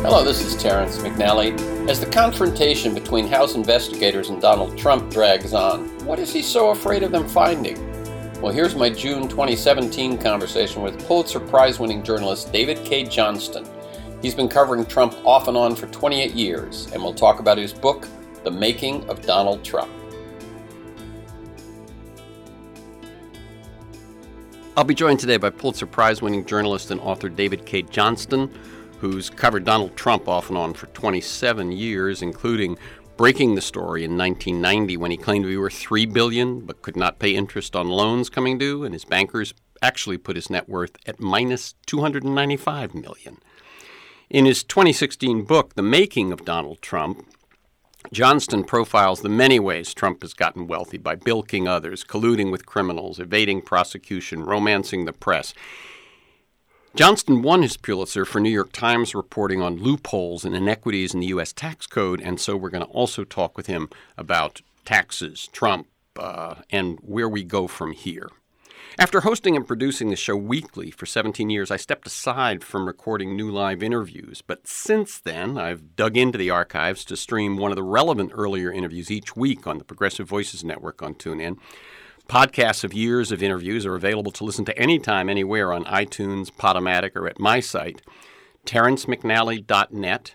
Hello, this is Terrence McNally. As the confrontation between House investigators and Donald Trump drags on, what is he so afraid of them finding? Well, here's my June 2017 conversation with Pulitzer Prize-winning journalist David Cay Johnston. He's been covering Trump off and on for 28 years, and we'll talk about his book, The Making of Donald Trump. I'll be joined today by Pulitzer Prize-winning journalist and author David Cay Johnston, who's covered Donald Trump off and on for 27 years, including breaking the story in 1990 when he claimed to be worth $3 billion but could not pay interest on loans coming due, and his bankers actually put his net worth at minus $295 million. In his 2016 book, The Making of Donald Trump, Johnston profiles the many ways Trump has gotten wealthy by bilking others, colluding with criminals, evading prosecution, romancing the press. Johnston won his Pulitzer for New York Times reporting on loopholes and inequities in the U.S. tax code, and so we're going to also talk with him about taxes, Trump, and where we go from here. After hosting and producing the show weekly for 17 years, I stepped aside from recording new live interviews, but since then, I've dug into the archives to stream one of the relevant earlier interviews each week on the Progressive Voices Network on TuneIn. Podcasts of years of interviews are available to listen to anytime, anywhere on iTunes, Podomatic, or at my site, terrencemcnally.net,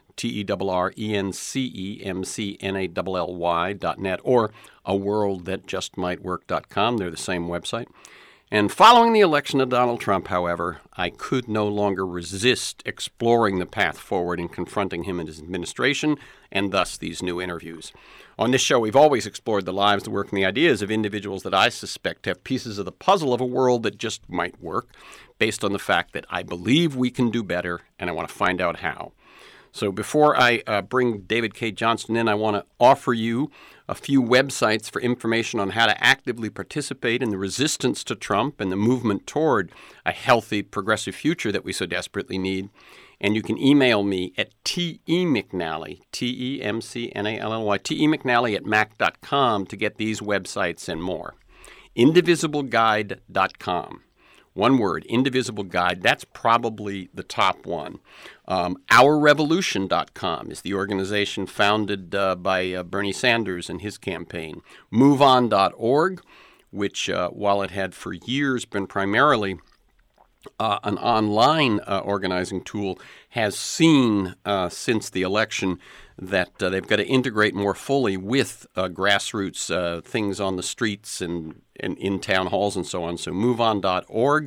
TerrenceMcNally.net, or aworldthatjustmightwork.com. They're the same website. And following the election of Donald Trump, however, I could no longer resist exploring the path forward and confronting him and his administration, and thus these new interviews. On this show, we've always explored the lives, the work, and the ideas of individuals that I suspect have pieces of the puzzle of a world that just might work, based on the fact that I believe we can do better, and I want to find out how. So before I bring David Cay Johnston in, I want to offer you a few websites for information on how to actively participate in the resistance to Trump and the movement toward a healthy, progressive future that we so desperately need. And you can email me at temcnally, Temcnally, temcnally@mac.com to get these websites and more. Indivisibleguide.com. One word, Indivisible Guide. That's probably the top one. OurRevolution.com is the organization founded by Bernie Sanders and his campaign. MoveOn.org, which, while it had for years been primarily an online organizing tool, has seen since the election that they've got to integrate more fully with grassroots things on the streets and in town halls and so on. So MoveOn.org.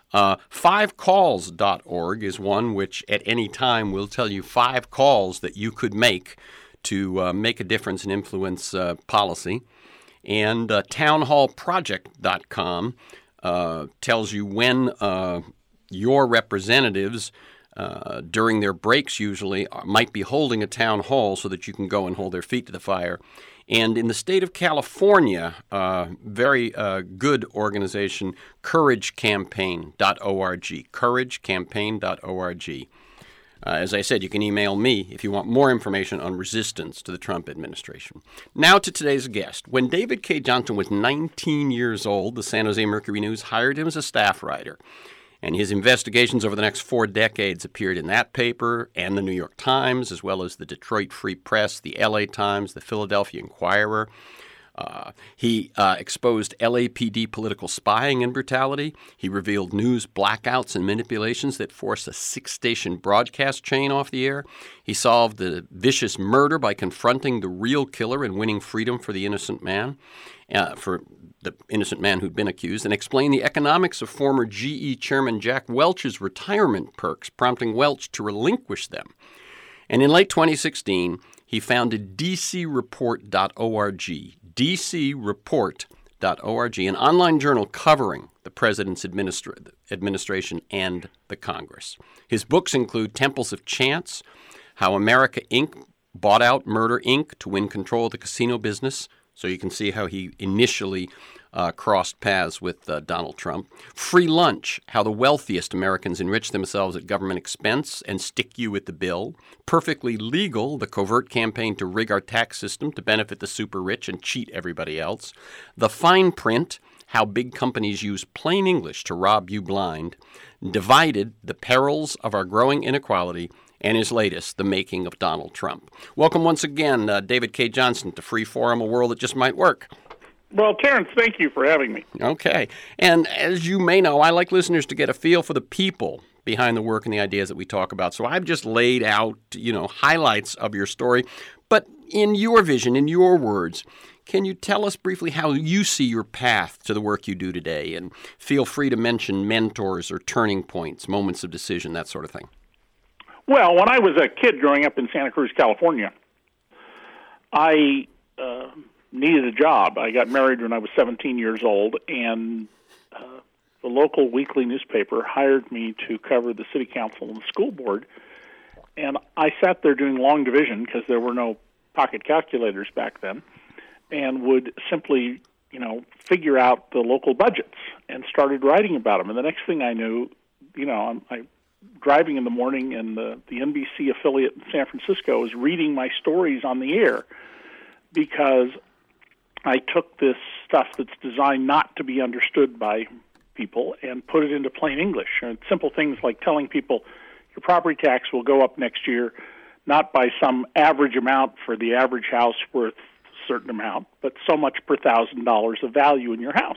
5calls.org is one which at any time will tell you 5 calls that you could make to make a difference and influence policy. And townhallproject.com tells you when your representatives, during their breaks usually, might be holding a town hall so that you can go and hold their feet to the fire. And in the state of California, very good organization, CourageCampaign.org, CourageCampaign.org. As I said, you can email me if you want more information on resistance to the Trump administration. Now to today's guest. When David Cay Johnston was 19 years old, the San Jose Mercury News hired him as a staff writer. And his investigations over the next 4 decades appeared in that paper and the New York Times, as well as the Detroit Free Press, the LA Times, the Philadelphia Inquirer. He exposed LAPD political spying and brutality. He revealed news blackouts and manipulations that forced a 6-station broadcast chain off the air. He solved the vicious murder by confronting the real killer and winning freedom for the innocent man, who'd been accused, and explained the economics of former GE chairman Jack Welch's retirement perks, prompting Welch to relinquish them. And in late 2016, he founded DCReport.org, DCReport.org, an online journal covering the president's administration and the Congress. His books include Temples of Chance, How America, Inc. bought out Murder, Inc. to win control of the casino business. So you can see how he initially crossed paths with Donald Trump. Free Lunch, How the Wealthiest Americans Enrich Themselves at Government Expense and Stick You with the Bill. Perfectly Legal, the covert campaign to rig our tax system to benefit the super rich and cheat everybody else. The Fine Print, How Big Companies Use Plain English to Rob You Blind, Divided, The Perils of Our Growing Inequality, and his latest, The Making of Donald Trump. Welcome once again, David K. Johnston, to Free Forum, a world that just might work. Well, Terrence, thank you for having me. Okay. And as you may know, I like listeners to get a feel for the people behind the work and the ideas that we talk about. So I've just laid out, highlights of your story. But in your vision, in your words, can you tell us briefly how you see your path to the work you do today? And feel free to mention mentors or turning points, moments of decision, that sort of thing. Well, when I was a kid growing up in Santa Cruz, California, I needed a job. I got married when I was 17 years old, and the local weekly newspaper hired me to cover the city council and the school board. And I sat there doing long division because there were no pocket calculators back then, and would simply, figure out the local budgets and started writing about them. And the next thing I knew, I'm driving in the morning, and the NBC affiliate in San Francisco was reading my stories on the air because I took this stuff that's designed not to be understood by people and put it into plain English. And simple things like telling people your property tax will go up next year, not by some average amount for the average house worth a certain amount, but so much per $1,000 of value in your house.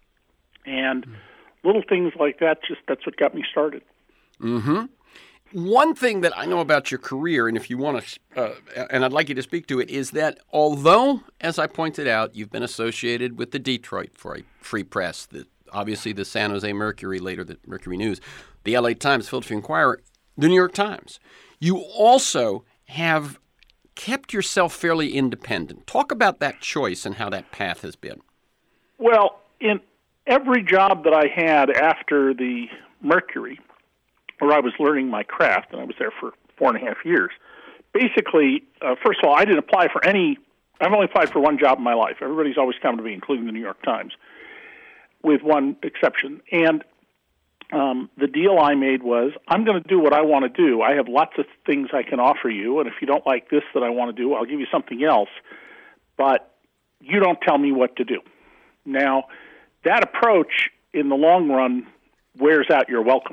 And little things like that, that's what got me started. Mm-hmm. One thing that I know about your career, and if you want to, and I'd like you to speak to it, is that although, as I pointed out, you've been associated with the Detroit Free Press, obviously the San Jose Mercury, later the Mercury News, the LA Times, Philadelphia Inquirer, the New York Times, you also have kept yourself fairly independent. Talk about that choice and how that path has been. Well, in every job that I had after the Mercury, where I was learning my craft, and I was there for 4.5 years. Basically, first of all, I didn't apply for I've only applied for one job in my life. Everybody's always come to me, including the New York Times, with one exception. And the deal I made was, I'm going to do what I want to do. I have lots of things I can offer you, and if you don't like this that I want to do, I'll give you something else. But you don't tell me what to do. Now, that approach, in the long run, wears out your welcome.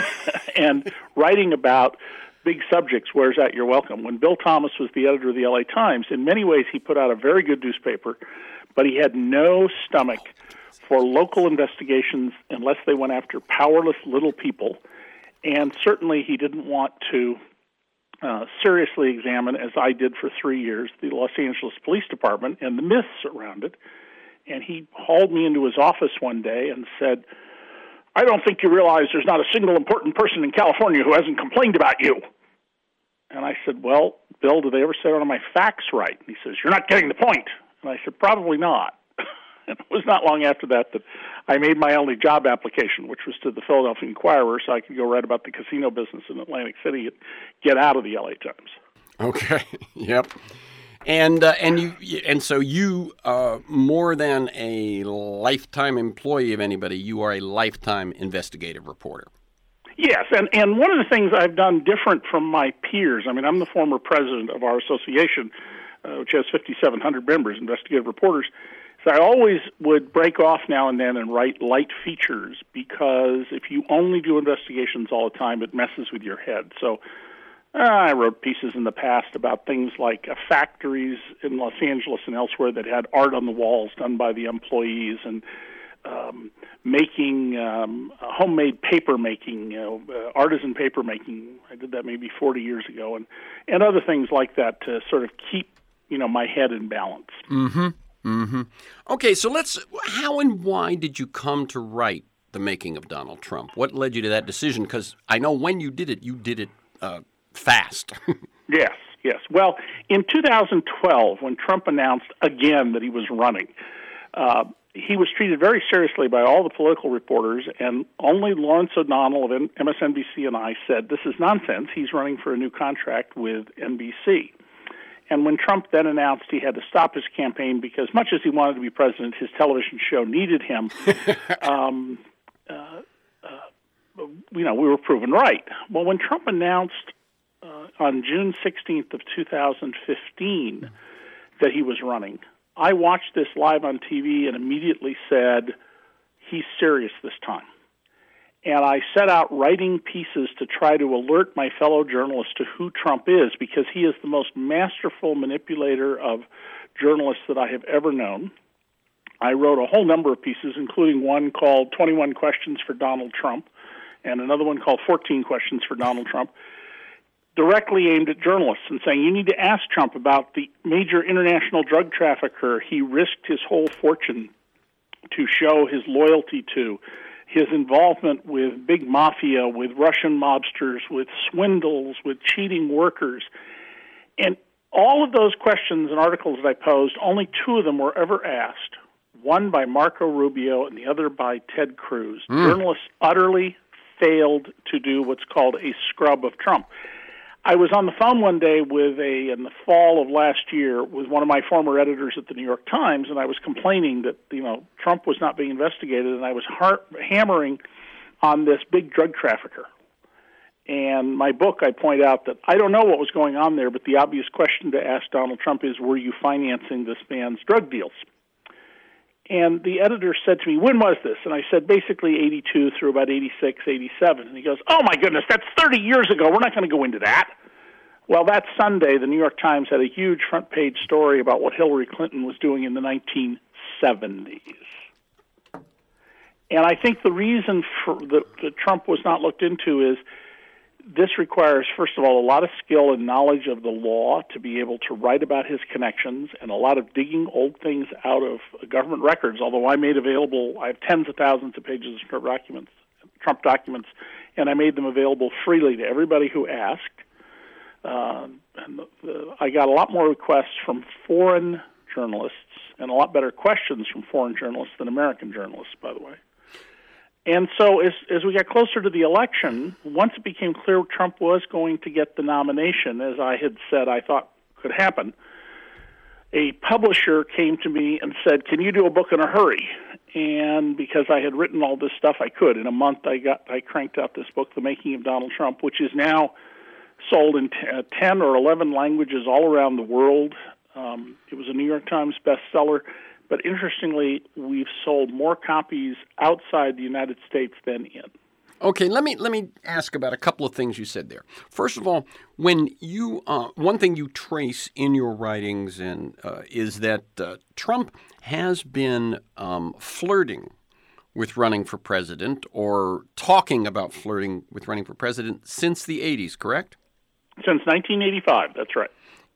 And writing about big subjects wears out your welcome. When Bill Thomas was the editor of the LA Times, in many ways he put out a very good newspaper, but he had no stomach for local investigations unless they went after powerless little people. And certainly he didn't want to seriously examine, as I did for 3 years, the Los Angeles Police Department and the myths around it. And he hauled me into his office one day and said, I don't think you realize there's not a single important person in California who hasn't complained about you. And I said, well, Bill, did they ever say one of my facts right? And he says, you're not getting the point. And I said, probably not. And it was not long after that I made my only job application, which was to the Philadelphia Inquirer, so I could go write about the casino business in Atlantic City and get out of the LA Times. Okay, yep. And so you more than a lifetime employee of anybody, you are a lifetime investigative reporter. Yes, and one of the things I've done different from my peers, I'm the former president of our association, which has 5,700 members, investigative reporters, so I always would break off now and then and write light features, because if you only do investigations all the time, it messes with your head. So I wrote pieces in the past about things like factories in Los Angeles and elsewhere that had art on the walls done by the employees, and making homemade paper making, artisan paper making. I did that maybe 40 years ago, and other things like that to sort of keep my head in balance. Mm-hmm. Mm-hmm. Okay, so how and why did you come to write The Making of Donald Trump? What led you to that decision? Because I know when you did it fast. Yes. Well, in 2012, when Trump announced again that he was running, he was treated very seriously by all the political reporters, and only Lawrence O'Donnell of MSNBC and I said, this is nonsense. He's running for a new contract with NBC. And when Trump then announced he had to stop his campaign because, much as he wanted to be president, his television show needed him, we were proven right. Well, when Trump announced on June 16th of 2015 that he was running, I watched this live on TV and immediately said, he's serious this time. And I set out writing pieces to try to alert my fellow journalists to who Trump is, because he is the most masterful manipulator of journalists that I have ever known. I wrote a whole number of pieces, including one called 21 Questions for Donald Trump and another one called 14 Questions for Donald Trump, directly aimed at journalists and saying, you need to ask Trump about the major international drug trafficker he risked his whole fortune to show his loyalty to, his involvement with big mafia, with Russian mobsters, with swindles, with cheating workers. And all of those questions and articles that I posed, only two of them were ever asked, one by Marco Rubio and the other by Ted Cruz. Journalists utterly failed to do what's called a scrub of Trump. I was on the phone one day in the fall of last year with one of my former editors at the New York Times, and I was complaining that, Trump was not being investigated, and I was hammering on this big drug trafficker. And my book, I point out that I don't know what was going on there, but the obvious question to ask Donald Trump is, were you financing this man's drug deals? And the editor said to me, when was this? And I said, basically 82 through about 86, 87. And he goes, oh, my goodness, that's 30 years ago. We're not going to go into that. Well, that Sunday, the New York Times had a huge front-page story about what Hillary Clinton was doing in the 1970s. And I think the reason that Trump was not looked into is this requires, first of all, a lot of skill and knowledge of the law to be able to write about his connections, and a lot of digging old things out of government records, although I have tens of thousands of pages of Trump documents, and I made them available freely to everybody who asked. I got a lot more requests from foreign journalists and a lot better questions from foreign journalists than American journalists, by the way. And so as we got closer to the election, once it became clear Trump was going to get the nomination, as I had said I thought could happen, a publisher came to me and said, can you do a book in a hurry? And because I had written all this stuff, I could. In a month, I cranked out this book, The Making of Donald Trump, which is now sold in 10 or 11 languages all around the world. It was a New York Times bestseller. But interestingly, we've sold more copies outside the United States than in. Okay, let me ask about a couple of things you said there. First of all, when you one thing you trace in your writings is that Trump has been flirting with running for president, or talking about flirting with running for president, since the 80s, correct? Since 1985, that's right.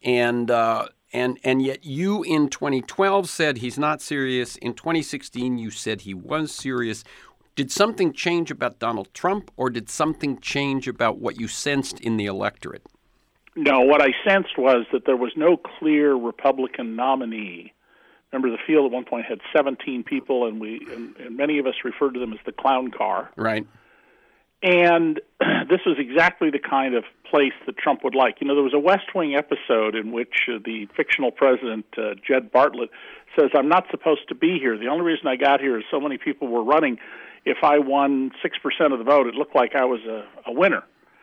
And yet you in 2012 said he's not serious. In 2016, you said he was serious. Did something change about Donald Trump, or did something change about what you sensed in the electorate? No, what I sensed was that there was no clear Republican nominee. Remember, the field at one point had 17 people, and many of us referred to them as the clown car. Right. And this was exactly the kind of place that Trump would like. There was a West Wing episode in which the fictional president, Jed Bartlett, says, I'm not supposed to be here. The only reason I got here is so many people were running. If I won 6% of the vote, it looked like I was a winner.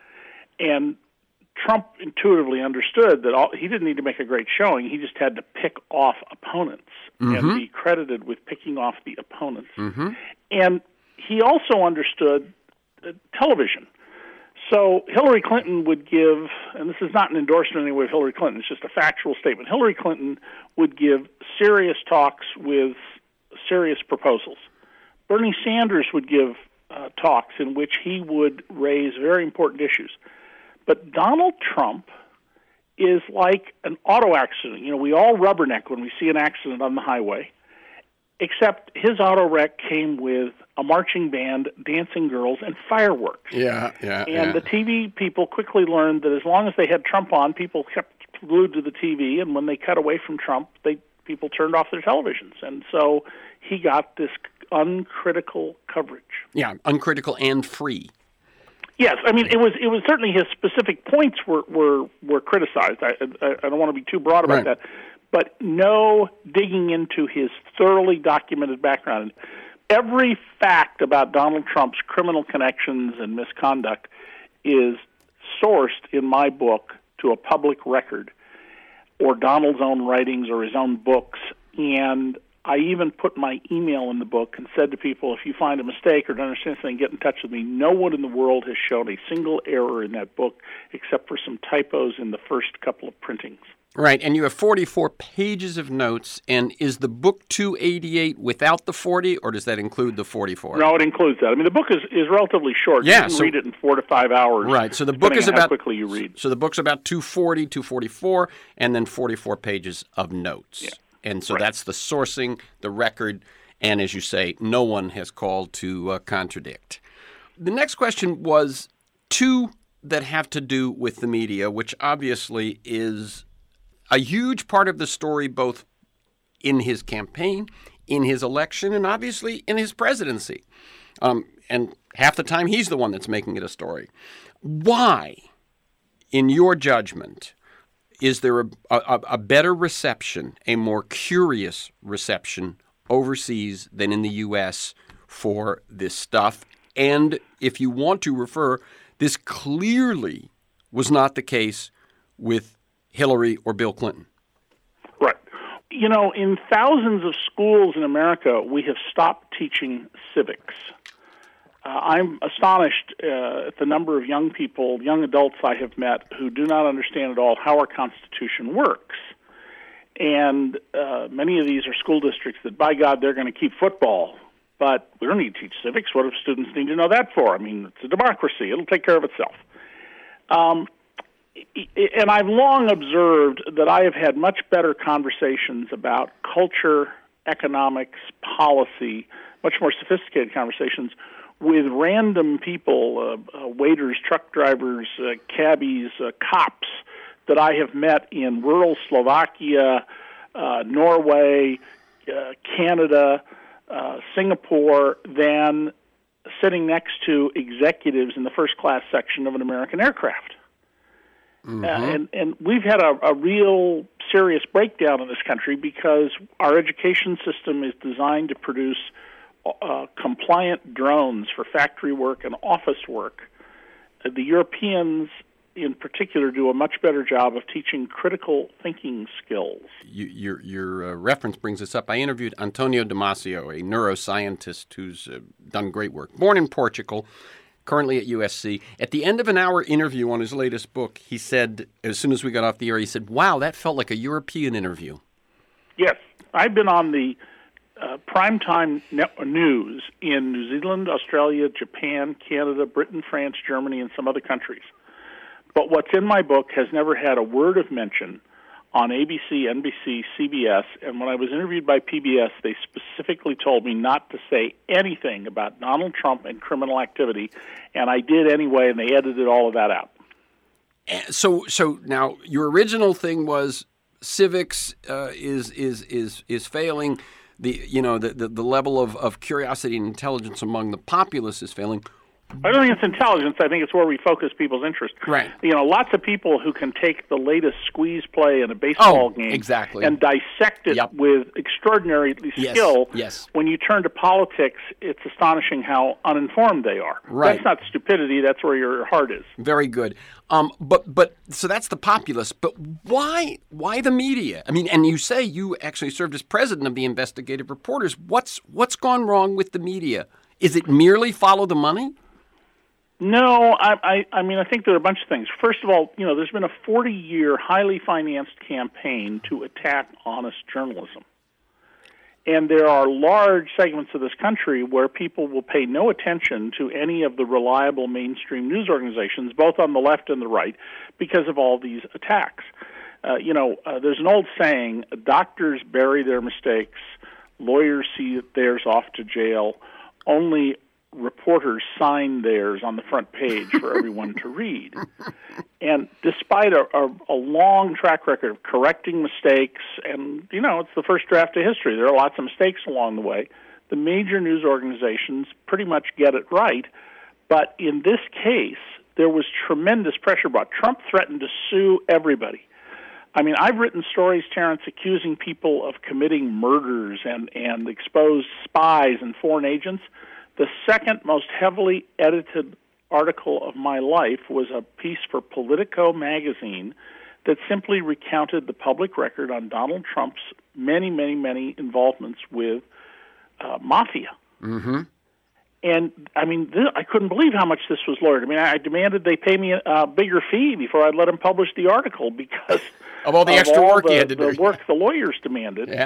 And Trump intuitively understood that he didn't need to make a great showing. He just had to pick off opponents and be credited with picking off the opponents. And he also understood television. So Hillary Clinton would give, and this is not an endorsement anyway of Hillary Clinton, it's just a factual statement. Hillary Clinton would give serious talks with serious proposals. Bernie Sanders would give talks in which he would raise very important issues. But Donald Trump is like an auto accident. We all rubberneck when we see an accident on the highway, except his auto wreck came with a marching band, dancing girls, and fireworks. And the TV people quickly learned that as long as they had Trump on, people kept glued to the TV, and when they cut away from Trump, people turned off their televisions. And so he got this uncritical coverage. Yeah, uncritical and free. Yes, I mean, it was certainly his specific points were criticized. I don't want to be too broad about that. But no digging into his thoroughly documented background. Every fact about Donald Trump's criminal connections and misconduct is sourced in my book to a public record, or Donald's own writings or his own books. And I even put my email in the book and said to people, if you find a mistake or don't understand something, get in touch with me. No one in the world has shown a single error in that book except for some typos in the first couple of printings. Right, and you have 44 pages of notes, and is the book 288 without the 40, or does that include the 44? No, it includes that. I mean, the book is relatively short. Yeah, you can read it in 4 to 5 hours. Right, so the book is how about quickly you read. So the book's about 240, 244, and then 44 pages of notes. Yeah. And so that's the sourcing, the record, and as you say, no one has called to contradict. The next question was two that have to do with the media, which obviously is a huge part of the story, both in his campaign, in his election, and obviously in his presidency. And half the time, he's the one that's making it a story. Why, in your judgment, is there a better reception, a more curious reception overseas than in the U.S. for this stuff? And if you want to refer, this clearly was not the case with Hillary or Bill Clinton. Right. You know, in thousands of schools in America, we have stopped teaching civics. I'm astonished at the number of young people, young adults I have met who do not understand at all how our Constitution works. And many of these are school districts that, by God, they're going to keep football. But we don't need to teach civics. What do students need to know that for? I mean, it's a democracy. It'll take care of itself. And I've long observed that I have had much better conversations about culture, economics, policy, much more sophisticated conversations with random people, waiters, truck drivers, cabbies, cops that I have met in rural Slovakia, Norway, Canada, Singapore, than sitting next to executives in the first-class section of an American aircraft. Mm-hmm. And we've had a real serious breakdown in this country because our education system is designed to produce compliant drones for factory work and office work. The Europeans, in particular, do a much better job of teaching critical thinking skills. Your reference brings us up. I interviewed Antonio Damasio, a neuroscientist who's done great work. Born in Portugal, currently at USC. At the end of an hour interview on his latest book, he said, as soon as we got off the air, he said, wow, that felt like a European interview. Yes. I've been on the primetime news in New Zealand, Australia, Japan, Canada, Britain, France, Germany, and some other countries. But what's in my book has never had a word of mention on ABC, NBC, CBS, and when I was interviewed by PBS, they specifically told me not to say anything about Donald Trump and criminal activity, and I did anyway, and they edited all of that out. So now your original thing was civics is failing. The level of curiosity and intelligence among the populace is failing. I don't think it's intelligence. I think it's where we focus people's interest. Right. You know, lots of people who can take the latest squeeze play in a baseball game exactly. and dissect it with extraordinary skill. Yes. When you turn to politics, it's astonishing how uninformed they are. Right. That's not stupidity. That's where your heart is. Very good. But so that's the populace. But why the media? I mean, and you say you actually served as president of the Investigative Reporters. What's gone wrong with the media? Is it merely follow the money? No, I mean, I think there are a bunch of things. First of all, you know, there's been a 40-year highly financed campaign to attack honest journalism. And there are large segments of this country where people will pay no attention to any of the reliable mainstream news organizations, both on the left and the right, because of all these attacks. There's an old saying, doctors bury their mistakes, lawyers see theirs off to jail, only reporters sign theirs on the front page for everyone to read. And despite a long track record of correcting mistakes, and, you know, it's the first draft of history, there are lots of mistakes along the way, the major news organizations pretty much get it right. But in this case, there was tremendous pressure brought. Trump threatened to sue everybody. I mean, I've written stories, Terence, accusing people of committing murders and exposed spies and foreign agents. The second most heavily edited article of my life was a piece for Politico magazine that simply recounted the public record on Donald Trump's many, many, many involvements with mafia. Mm-hmm. And, I mean, I couldn't believe how much this was lawyered. I mean, I demanded they pay me a bigger fee before I'd let them publish the article because of all the extra work you had to do. The work the lawyers demanded. Yeah.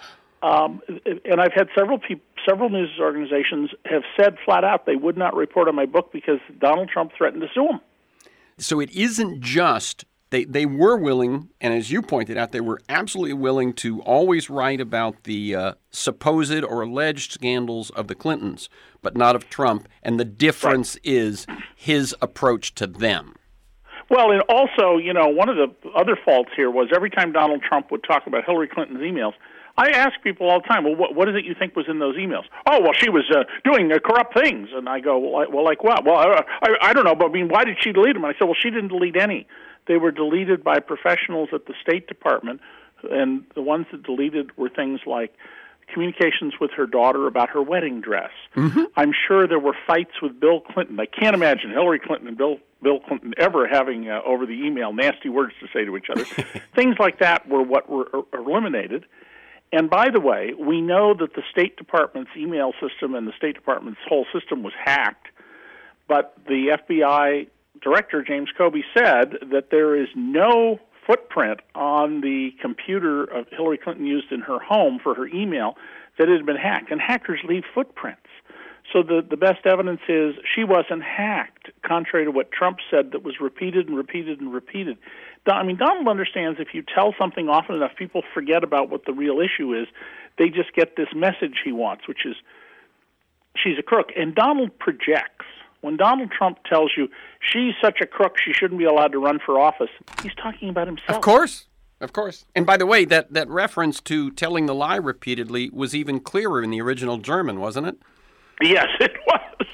And I've had several news organizations have said flat out they would not report on my book because Donald Trump threatened to sue them. So it isn't just they were willing, and as you pointed out, they were absolutely willing to always write about the supposed or alleged scandals of the Clintons, but not of Trump. And the difference is his approach to them. Well, and also, one of the other faults here was every time Donald Trump would talk about Hillary Clinton's emails, I ask people all the time, well, what is it you think was in those emails? Oh, well, she was doing corrupt things. And I go, well, like what? Well, I don't know, but I mean, why did she delete them? And I said, well, she didn't delete any. They were deleted by professionals at the State Department, and the ones that deleted were things like communications with her daughter about her wedding dress. Mm-hmm. I'm sure there were fights with Bill Clinton. I can't imagine Hillary Clinton and Bill Clinton ever having, over the email, nasty words to say to each other. Things like that were what were eliminated. And by the way, we know that the State Department's email system and the State Department's whole system was hacked, but the FBI Director, James Comey, said that there is no footprint on the computer of Hillary Clinton used in her home for her email that had been hacked. And hackers leave footprints. So the best evidence is she wasn't hacked, contrary to what Trump said that was repeated and repeated and repeated. I mean, Donald understands if you tell something often enough, people forget about what the real issue is. They just get this message he wants, which is she's a crook. And Donald projects. When Donald Trump tells you she's such a crook, she shouldn't be allowed to run for office, he's talking about himself. Of course. And by the way, that reference to telling the lie repeatedly was even clearer in the original German, wasn't it? Yes, it was.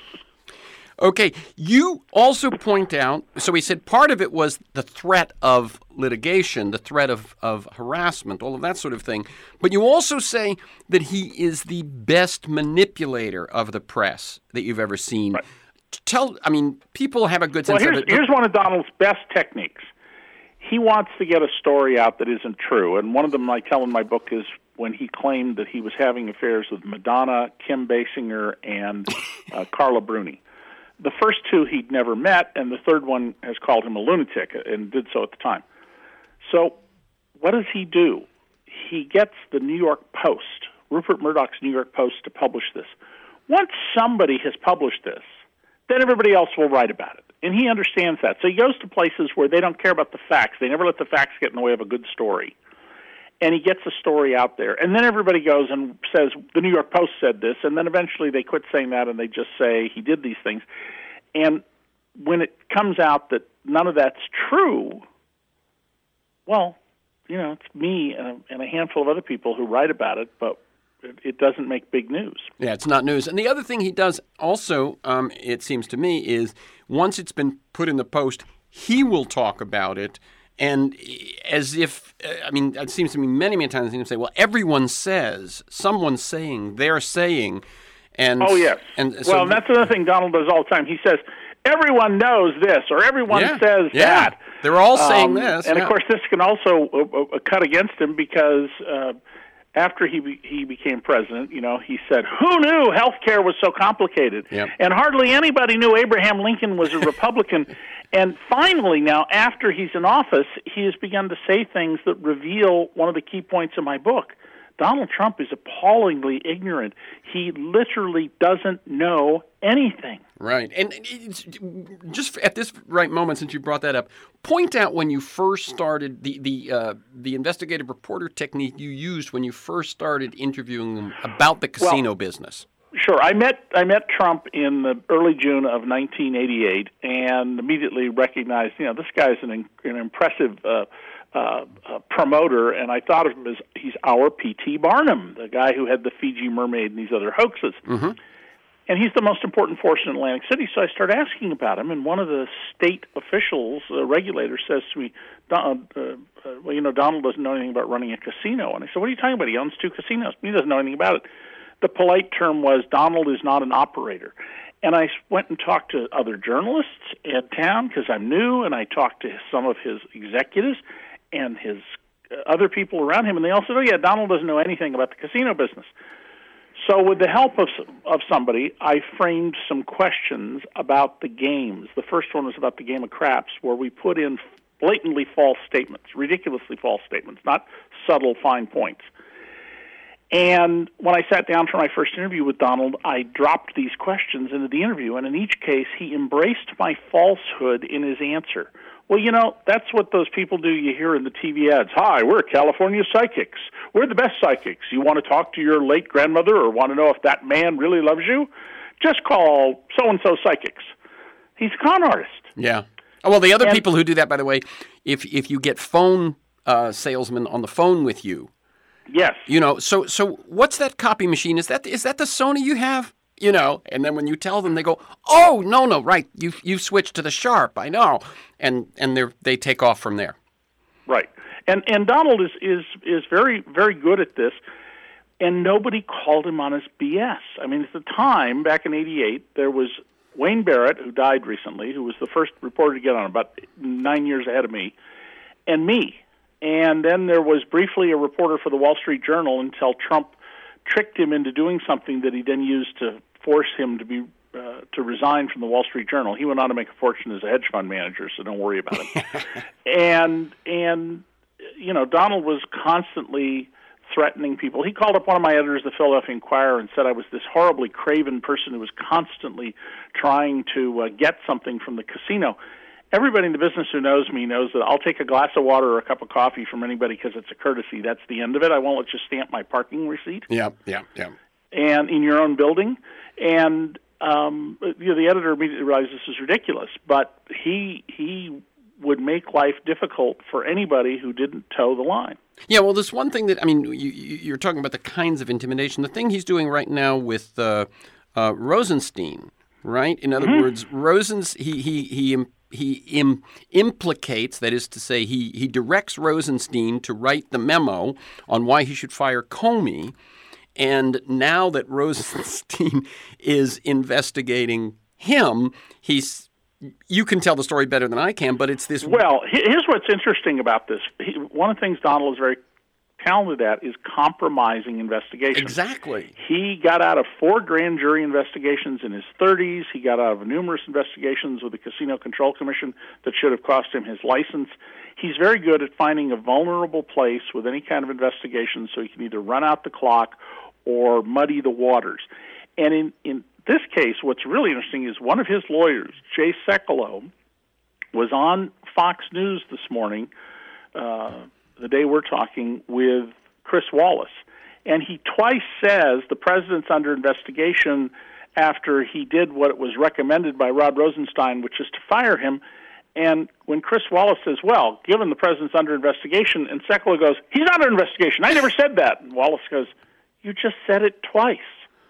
Okay, you also point out, so he said part of it was the threat of litigation, the threat of harassment, all of that sort of thing. But you also say that he is the best manipulator of the press that you've ever seen. Right. People have a good sense of it. Here's one of Donald's best techniques. He wants to get a story out that isn't true, and one of them I tell in my book is when he claimed that he was having affairs with Madonna, Kim Basinger, and Carla Bruni. The first two he'd never met, and the third one has called him a lunatic, and did so at the time. So what does he do? He gets the New York Post, Rupert Murdoch's New York Post, to publish this. Once somebody has published this, then everybody else will write about it. And he understands that. So he goes to places where they don't care about the facts. They never let the facts get in the way of a good story. And he gets the story out there. And then everybody goes and says, the New York Post said this, and then eventually they quit saying that and they just say he did these things. And when it comes out that none of that's true, well, it's me and a handful of other people who write about it, but it doesn't make big news. Yeah, it's not news. And the other thing he does also, it seems to me, is once it's been put in the Post, he will talk about it. And as if, it seems to me many, many times he say, well, everyone says, someone's saying, they're saying. And, oh, yes. And that's another thing Donald does all the time. He says, everyone knows this, or everyone says that. They're all saying this. And, of course, this can also cut against him because after he became president, he said, who knew health care was so complicated? Yep. And hardly anybody knew Abraham Lincoln was a Republican. And finally now, after he's in office, he has begun to say things that reveal one of the key points of my book. Donald Trump is appallingly ignorant. He literally doesn't know anything. Right. And it's just at this right moment, since you brought that up, point out when you first started the investigative reporter technique you used when you first started interviewing him about the casino business. Sure. I met Trump in the early June of 1988 and immediately recognized, this guy's an impressive promoter, and I thought of him as he's our P.T. Barnum, the guy who had the Fiji Mermaid and these other hoaxes. Mm-hmm. And he's the most important force in Atlantic City, so I started asking about him, and one of the state officials, regulators, says to me, Donald doesn't know anything about running a casino. And I said, what are you talking about? He owns 2 casinos. He doesn't know anything about it. The polite term was, Donald is not an operator. And I went and talked to other journalists in town because I'm new, and I talked to some of his executives, and his other people around him, and they all said, "Oh yeah, Donald doesn't know anything about the casino business." So with the help of somebody, I framed some questions about the games. The first one was about the game of craps, where we put in blatantly false statements, ridiculously false statements, not subtle fine points. And when I sat down for my first interview with Donald, I dropped these questions into the interview, and in each case, he embraced my falsehood in his answer. Well, that's what those people do you hear in the TV ads. "Hi, we're California psychics. We're the best psychics. You want to talk to your late grandmother or want to know if that man really loves you? Just call so-and-so psychics." He's a con artist. Yeah. Oh, well, the other people who do that, by the way, if you get phone salesmen on the phone with you. Yes. So what's that copy machine? Is that the Sony you have? And then when you tell them, they go, "Oh, no, right, you've switched to the Sharp, I know," and they take off from there. Right, and Donald is very, very good at this, and nobody called him on his BS. I mean, at the time, back in '88, there was Wayne Barrett, who died recently, who was the first reporter to get on, about 9 years ahead of me, and me. And then there was briefly a reporter for the Wall Street Journal until Trump tricked him into doing something that he then used to force him to resign from the Wall Street Journal. He went on to make a fortune as a hedge fund manager, so don't worry about him. and Donald was constantly threatening people. He called up one of my editors, the Philadelphia Inquirer, and said I was this horribly craven person who was constantly trying to get something from the casino. Everybody in the business who knows me knows that I'll take a glass of water or a cup of coffee from anybody because it's a courtesy. That's the end of it. I won't let you stamp my parking receipt. Yeah. And in your own building. And the editor immediately realized this is ridiculous. But he would make life difficult for anybody who didn't toe the line. Yeah, well, there's one thing that, you're talking about the kinds of intimidation. The thing he's doing right now with Rosenstein, right? In other words, he implicates, that is to say, he directs Rosenstein to write the memo on why he should fire Comey. And now that Rosenstein is investigating him, you can tell the story better than I can, but it's this. Well, here's what's interesting about this. One of the things Donald is very talented at is compromising investigations. Exactly. He got out of 4 grand jury investigations in his 30s. He got out of numerous investigations with the Casino Control Commission that should have cost him his license. He's very good at finding a vulnerable place with any kind of investigation so he can either run out the clock or muddy the waters. And in this case, what's really interesting is one of his lawyers, Jay Sekulow, was on Fox News this morning, the day we're talking, with Chris Wallace. And he twice says the president's under investigation after he did what was recommended by Rod Rosenstein, which is to fire him. And when Chris Wallace says, "Well, given the president's under investigation," and Sekulow goes, "He's not under investigation. I never said that." And Wallace goes, "You just said it twice."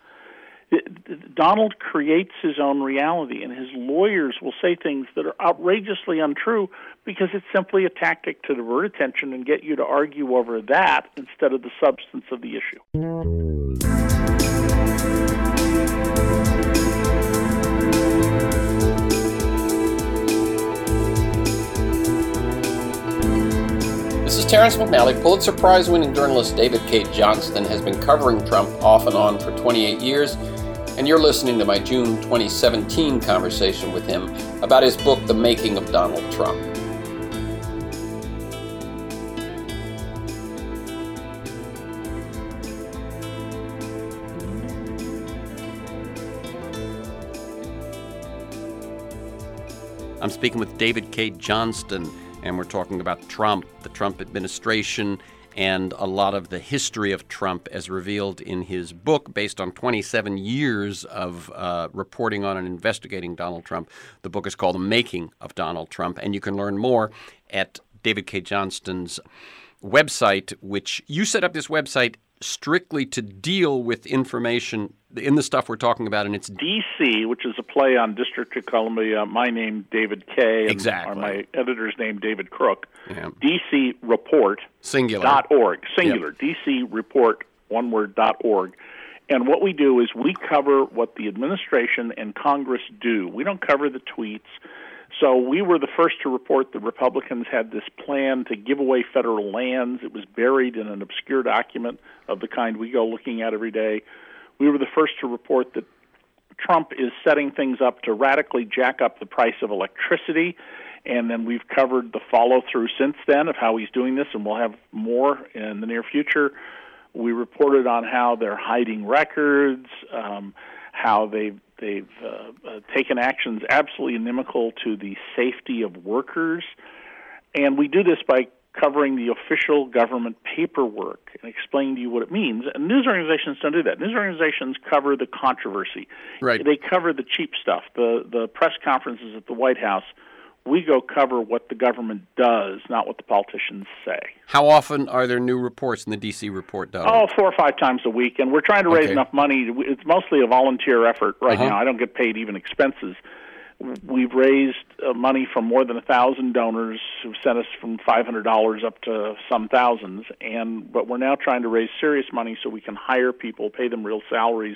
Donald creates his own reality, and his lawyers will say things that are outrageously untrue because it's simply a tactic to divert attention and get you to argue over that instead of the substance of the issue. This is Terrence McNally. Pulitzer Prize-winning journalist David K. Johnston has been covering Trump off and on for 28 years, and you're listening to my June 2017 conversation with him about his book, The Making of Donald Trump. I'm speaking with David K. Johnston, and we're talking about Trump, the Trump administration, and a lot of the history of Trump as revealed in his book based on 27 years of reporting on and investigating Donald Trump. The book is called The Making of Donald Trump, and you can learn more at David K. Johnston's website, which you set up this website strictly to deal with information in the stuff we're talking about, and it's DC, which is a play on District of Columbia. My name, David K. And exactly. My editor's name, David Crook. Yeah. DC Report. Singular. .org. Singular. Yep. DC Report, one word, .org. And what we do is we cover what the administration and Congress do. We don't cover the tweets. So we were the first to report the Republicans had this plan to give away federal lands. It was buried in an obscure document of the kind we go looking at every day. We were the first to report that Trump is setting things up to radically jack up the price of electricity, and then we've covered the follow-through since then of how he's doing this, and we'll have more in the near future. We reported on how they're hiding records, how they've taken actions absolutely inimical to the safety of workers. And we do this by covering the official government paperwork and explaining to you what it means. And news organizations don't do that. News organizations cover the controversy. Right. They cover the cheap stuff, the press conferences at the White House. We go cover what the government does, not what the politicians say. How often are there new reports in the DC Report? 4 or 5 times a week, and we're trying to raise enough money. It's mostly a volunteer effort right now. I don't get paid even expenses. We've raised money from more than 1,000 donors who've sent us from $500 up to some thousands, but we're now trying to raise serious money so we can hire people, pay them real salaries,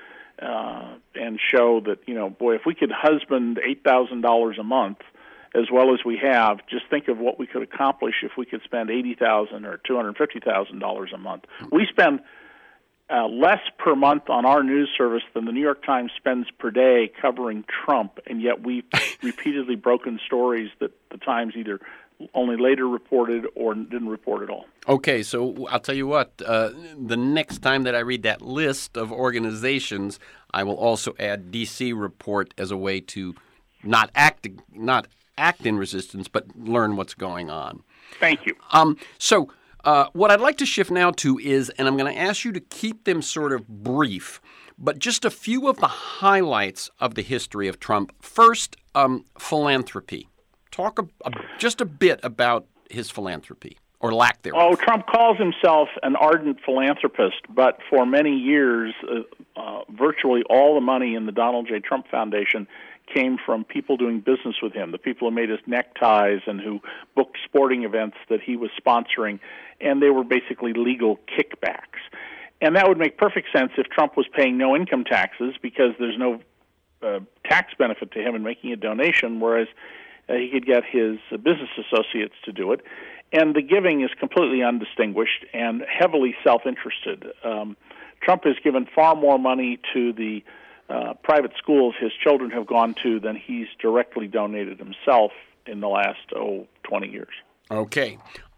and show that, if we could husband $8,000 a month, as well as we have, just think of what we could accomplish if we could spend $80,000 or $250,000 a month. We spend less per month on our news service than the New York Times spends per day covering Trump, and yet we've repeatedly broken stories that the Times either only later reported or didn't report at all. Okay, so I'll tell you what, the next time that I read that list of organizations, I will also add DC Report as a way to not act in resistance, but learn what's going on. Thank you. So what I'd like to shift now to is, and I'm going to ask you to keep them sort of brief, but just a few of the highlights of the history of Trump. First, philanthropy. Talk just a bit about his philanthropy, or lack thereof. Oh, Trump calls himself an ardent philanthropist, but for many years, virtually all the money in the Donald J. Trump Foundation came from people doing business with him, the people who made his neckties and who booked sporting events that he was sponsoring, and they were basically legal kickbacks. And that would make perfect sense if Trump was paying no income taxes, because there's no tax benefit to him in making a donation, whereas he could get his business associates to do it. And the giving is completely undistinguished and heavily self-interested. Trump has given far more money to the private schools his children have gone to than he's directly donated himself in the last, 20 years. Okay.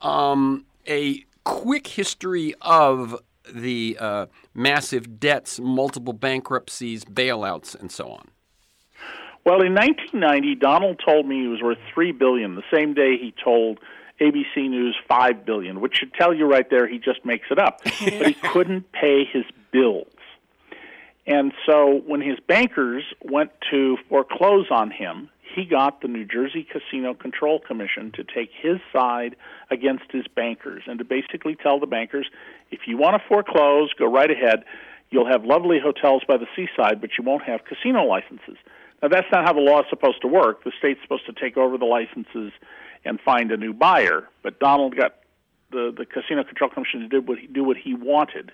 A quick history of the massive debts, multiple bankruptcies, bailouts, and so on. Well, in 1990, Donald told me he was worth $3 billion, the same day he told ABC News $5 billion, which should tell you right there he just makes it up. But he couldn't pay his bills. And so when his bankers went to foreclose on him, he got the New Jersey Casino Control Commission to take his side against his bankers and to basically tell the bankers, if you want to foreclose, go right ahead. You'll have lovely hotels by the seaside, but you won't have casino licenses. Now, that's not how the law is supposed to work. The state's supposed to take over the licenses and find a new buyer. But Donald got the Casino Control Commission to do what he wanted.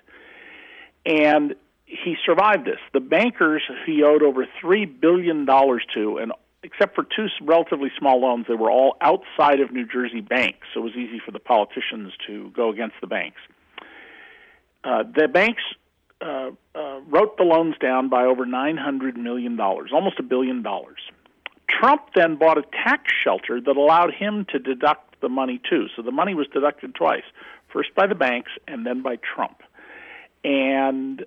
And he survived this. The bankers he owed over $3 billion to, and except for 2 relatively small loans, they were all outside of New Jersey banks, so it was easy for the politicians to go against the banks. The banks wrote the loans down by over $900 million, almost $1 billion. Trump then bought a tax shelter that allowed him to deduct the money too. So the money was deducted twice, first by the banks and then by Trump. And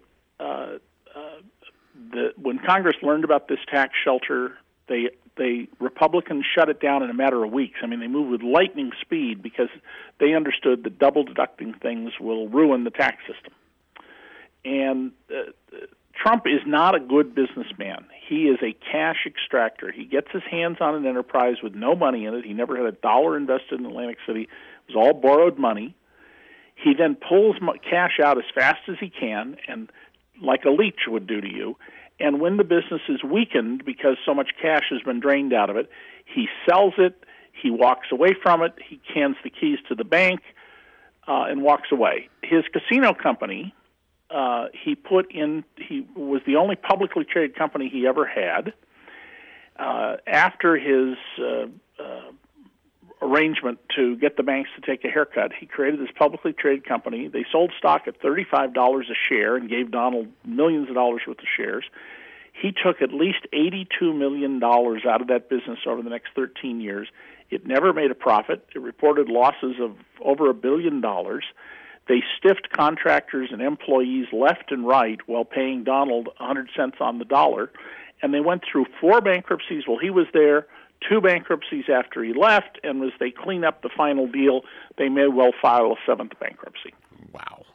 when Congress learned about this tax shelter, they Republicans shut it down in a matter of weeks. I mean, they moved with lightning speed because they understood that double deducting things will ruin the tax system. And Trump is not a good businessman. He is a cash extractor. He gets his hands on an enterprise with no money in it. He never had a dollar invested in Atlantic City. It was all borrowed money. He then pulls cash out as fast as he can, and like a leech would do to you. And when the business is weakened because so much cash has been drained out of it, he sells it, he walks away from it, he hands the keys to the bank, and walks away. His casino company, he was the only publicly traded company he ever had. After his arrangement to get the banks to take a haircut, he created this publicly traded company. They sold stock at $35 a share and gave Donald millions of dollars worth of shares. He took at least $82 million out of that business over the next 13 years. It never made a profit. It reported losses of over $1 billion. They stiffed contractors and employees left and right while paying Donald 100 cents on the dollar. And they went through 4 bankruptcies while he was there, 2 bankruptcies after he left, and as they clean up the final deal, they may well file a 7th bankruptcy. Wow.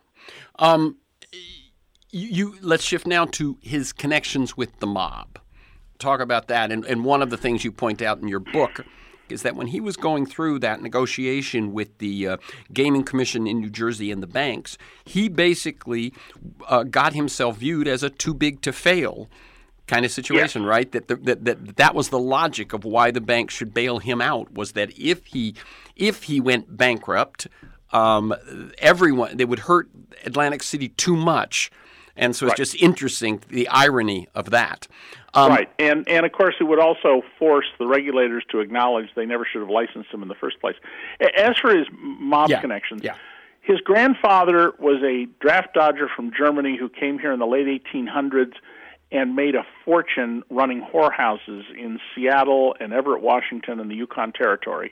Let's shift now to his connections with the mob. Talk about that. And one of the things you point out in your book is that when he was going through that negotiation with the Gaming Commission in New Jersey and the banks, he basically got himself viewed as a too-big-to-fail kind of situation, yes. Right? That was the logic of why the bank should bail him out, was that if he went bankrupt, they would hurt Atlantic City too much. And so it's just interesting, the irony of that. Right. And of course, it would also force the regulators to acknowledge they never should have licensed him in the first place. As for his mob connections, his grandfather was a draft dodger from Germany who came here in the late 1800s and made a fortune running whorehouses in Seattle and Everett, Washington, and the Yukon Territory.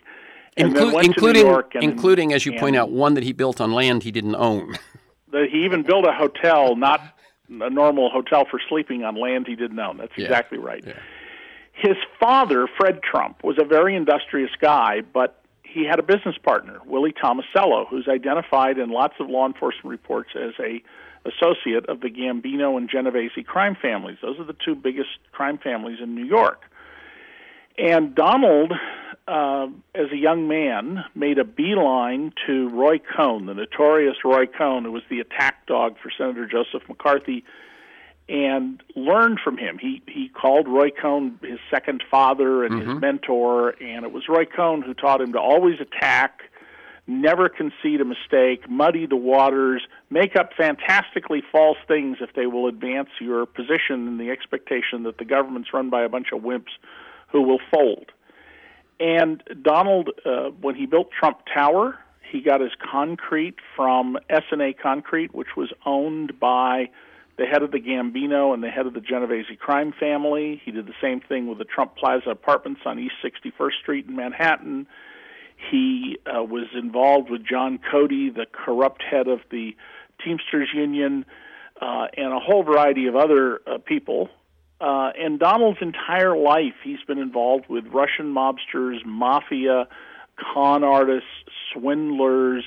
Including, as you point out, one that he built on land he didn't own. He even built a hotel, not a normal hotel for sleeping on land he didn't own. That's exactly right. Yeah. His father, Fred Trump, was a very industrious guy, but he had a business partner, Willie Tomasello, who's identified in lots of law enforcement reports as a associate of the Gambino and Genovese crime families. Those are the 2 biggest crime families in New York. And Donald, as a young man, made a beeline to Roy Cohn, the notorious Roy Cohn, who was the attack dog for Senator Joseph McCarthy, and learned from him. He called Roy Cohn his second father and his mentor, and it was Roy Cohn who taught him to always attack, never concede a mistake, muddy the waters, make up fantastically false things if they will advance your position in the expectation that the government's run by a bunch of wimps who will fold. And Donald, when he built Trump Tower, he got his concrete from S&A Concrete, which was owned by the head of the Gambino and the head of the Genovese crime family. He did the same thing with the Trump Plaza Apartments on East 61st Street in Manhattan. He was involved with John Cody, the corrupt head of the Teamsters Union, and a whole variety of other people. And Donald's entire life, he's been involved with Russian mobsters, mafia, con artists, swindlers.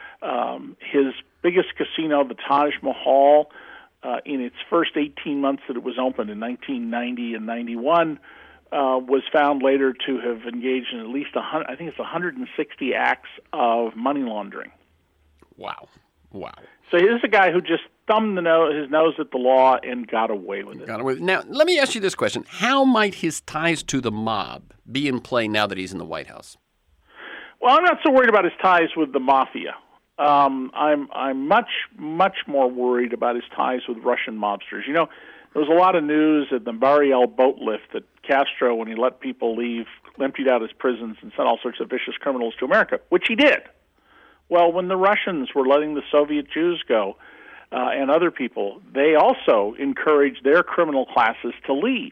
His biggest casino, the Taj Mahal, in its first 18 months that it was opened in 1990 and 91, was found later to have engaged in at least 160 acts of money laundering. Wow. So here's a guy who just thumbed his nose at the law and got away with it. Now, let me ask you this question. How might his ties to the mob be in play now that he's in the White House? Well, I'm not so worried about his ties with the mafia. I'm much more worried about his ties with Russian mobsters. You know, there was a lot of news at the Bariel boat lift that Castro, when he let people leave, emptied out his prisons and sent all sorts of vicious criminals to America, which he did. Well, when the Russians were letting the Soviet Jews go and other people, they also encouraged their criminal classes to leave.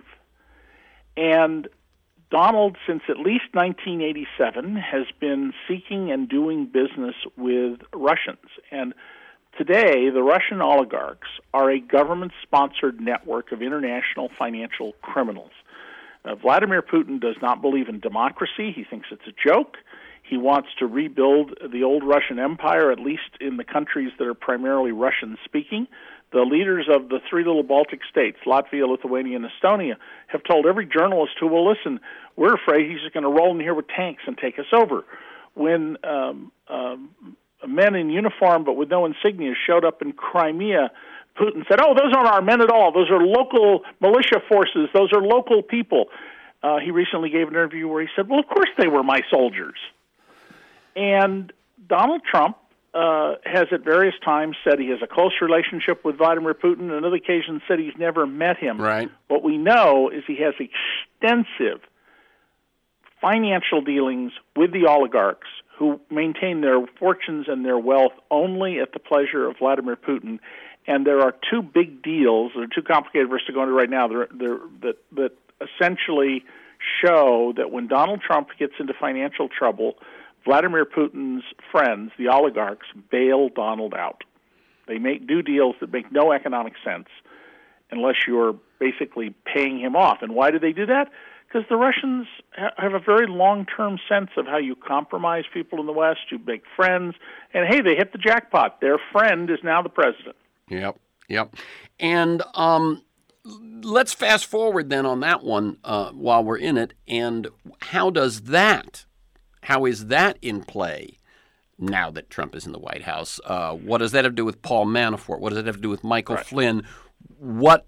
And Donald, since at least 1987, has been seeking and doing business with Russians. And today, the Russian oligarchs are a government-sponsored network of international financial criminals. Vladimir Putin does not believe in democracy. He thinks it's a joke. He wants to rebuild the old Russian Empire, at least in the countries that are primarily Russian-speaking. The leaders of the 3 little Baltic states, Latvia, Lithuania, and Estonia, have told every journalist who will listen, we're afraid he's just going to roll in here with tanks and take us over. When men in uniform but with no insignia showed up in Crimea, Putin said, those aren't our men at all. Those are local militia forces. Those are local people. He recently gave an interview where he said, well, of course they were my soldiers. And Donald Trump has at various times said he has a close relationship with Vladimir Putin. On other occasions said he's never met him. Right. What we know is he has extensive financial dealings with the oligarchs who maintain their fortunes and their wealth only at the pleasure of Vladimir Putin. And there are two big deals, they're too complicated for us to go into right now, that essentially show that when Donald Trump gets into financial trouble, Vladimir Putin's friends, the oligarchs, bail Donald out. They do deals that make no economic sense unless you're basically paying him off. And why do they do that? Because the Russians have a very long-term sense of how you compromise people in the West, you make friends, and hey, they hit the jackpot. Their friend is now the president. Yep. And let's fast forward then on that one while we're in it. And how is that in play now that Trump is in the White House? What does that have to do with Paul Manafort? What does that have to do with Michael Flynn? What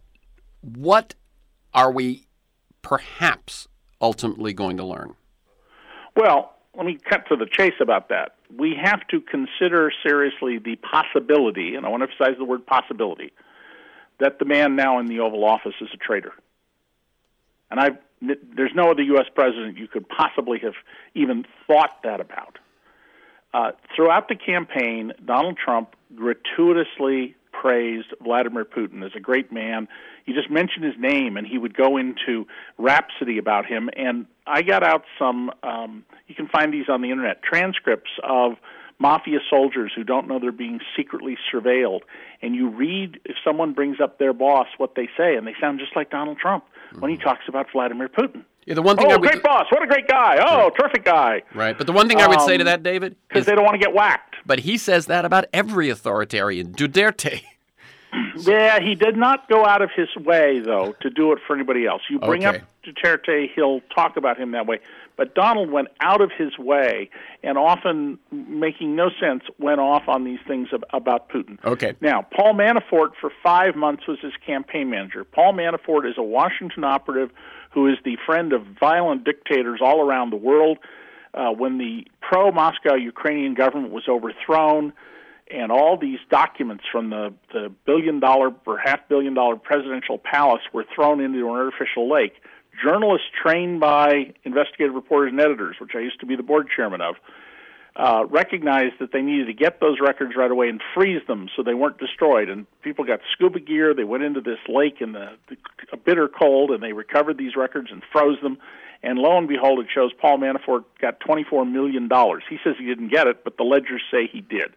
are we perhaps ultimately going to learn? Well, let me cut to the chase about that. We have to consider seriously the possibility, and I want to emphasize the word possibility, that the man now in the Oval Office is a traitor. And there's no other U.S. president you could possibly have even thought that about. Throughout the campaign, Donald Trump gratuitously praised Vladimir Putin as a great man. You just mentioned his name, and he would go into rhapsody about him. And I got out some, you can find these on the internet, transcripts of mafia soldiers who don't know they're being secretly surveilled. And you read, if someone brings up their boss, what they say, and they sound just like Donald Trump when he talks about Vladimir Putin. Yeah, the one thing great boss, what a great guy. Oh, terrific guy. Right, but the one thing I would say to that, David, because they don't want to get whacked. But he says that about every authoritarian, Duterte. Yeah, he did not go out of his way, though, to do it for anybody else. You bring up Duterte, he'll talk about him that way. But Donald went out of his way and often, making no sense, went off on these things about Putin. Okay. Now, Paul Manafort for 5 months was his campaign manager. Paul Manafort is a Washington operative who is the friend of violent dictators all around the world. When the pro-Moscow Ukrainian government was overthrown, and all these documents from the $1 billion or $500 million presidential palace were thrown into an artificial lake, journalists trained by investigative reporters and editors, which I used to be the board chairman of, recognized that they needed to get those records right away and freeze them so they weren't destroyed. And people got scuba gear. They went into this lake in the bitter cold, and they recovered these records and froze them. And lo and behold, it shows Paul Manafort got $24 million. He says he didn't get it, but the ledgers say he did.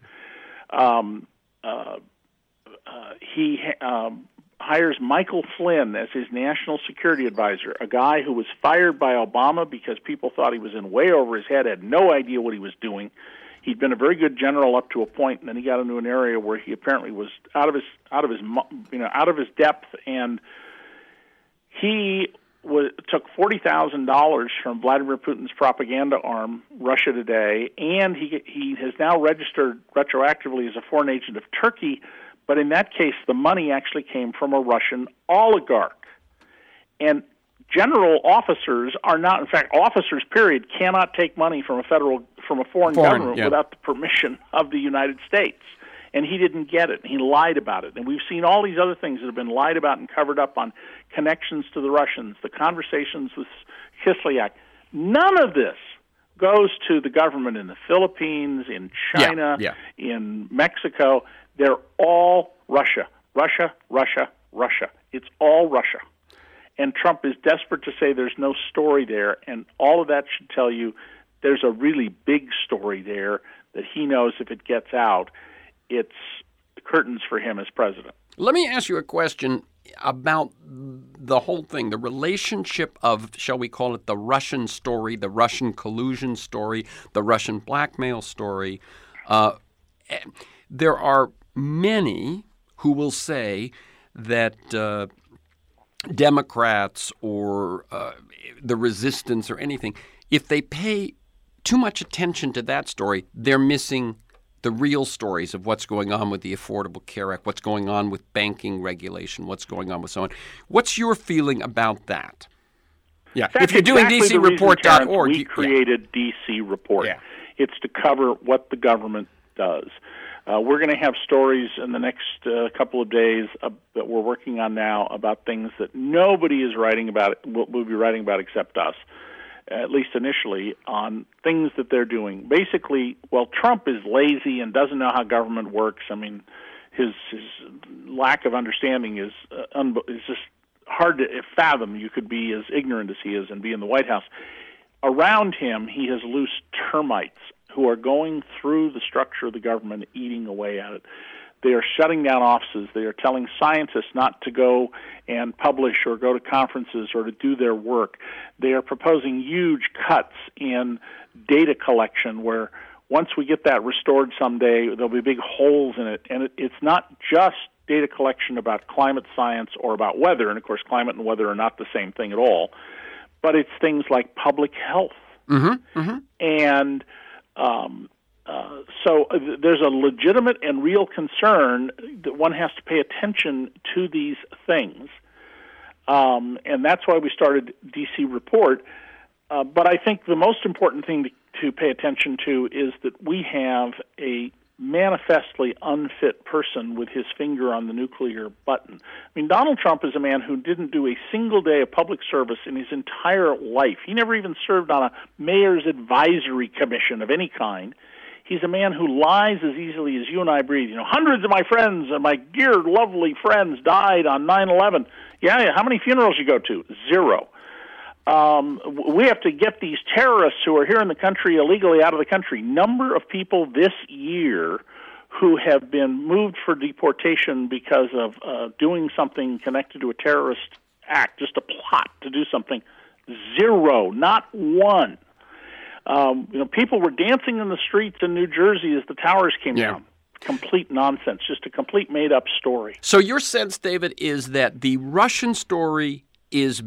He hires Michael Flynn as his national security advisor, a guy who was fired by Obama because people thought he was in way over his head, had no idea what he was doing. He'd been a very good general up to a point, and then he got into an area where he apparently was out of his depth, and he took $40,000 from Vladimir Putin's propaganda arm, Russia Today, and he has now registered retroactively as a foreign agent of Turkey, but in that case, the money actually came from a Russian oligarch. And general officers are not, in fact, officers, period, cannot take money from a foreign government without the permission of the United States. And he didn't get it. He lied about it. And we've seen all these other things that have been lied about and covered up on connections to the Russians, the conversations with Kislyak. None of this goes to the government in the Philippines, in China, in Mexico. They're all Russia. Russia, Russia, Russia. It's all Russia. And Trump is desperate to say there's no story there. And all of that should tell you there's a really big story there that he knows if it gets out, it's curtains for him as president. Let me ask you a question about the whole thing, the relationship of, shall we call it, the Russian story, the Russian collusion story, the Russian blackmail story. There are many who will say that Democrats or the resistance or anything, if they pay too much attention to that story, they're missing the real stories of what's going on with the Affordable Care Act, what's going on with banking regulation, what's going on with so on. What's your feeling about that? Yeah, if you're doing DCReport.org. We created DC Report. Yeah. It's to cover what the government does. We're going to have stories in the next couple of days that we're working on now about things that nobody is writing about, will be writing about except us, at least initially, on things that they're doing. Basically, well, Trump is lazy and doesn't know how government works. I mean, his lack of understanding is just hard to fathom. You could be as ignorant as he is and be in the White House. Around him, he has loose termites who are going through the structure of the government, eating away at it. They are shutting down offices. They are telling scientists not to go and publish or go to conferences or to do their work. They are proposing huge cuts in data collection where once we get that restored someday, there'll be big holes in it. And it's not just data collection about climate science or about weather, and of course climate and weather are not the same thing at all, but it's things like public health. And so there's a legitimate and real concern that one has to pay attention to these things. And that's why we started DC Report. But I think the most important thing to pay attention to is that we have a manifestly unfit person with his finger on the nuclear button. I mean, Donald Trump is a man who didn't do a single day of public service in his entire life. He never even served on a mayor's advisory commission of any kind. He's a man who lies as easily as you and I breathe. You know, hundreds of my friends and my dear, lovely friends died on 9/11. Yeah, how many funerals you go to? 0. We have to get these terrorists who are here in the country illegally out of the country. Number of people this year who have been moved for deportation because of doing something connected to a terrorist act, just a plot to do something, 0, not one. People were dancing in the streets in New Jersey as the towers came down. Complete nonsense, just a complete made-up story. So your sense, David, is that the Russian story is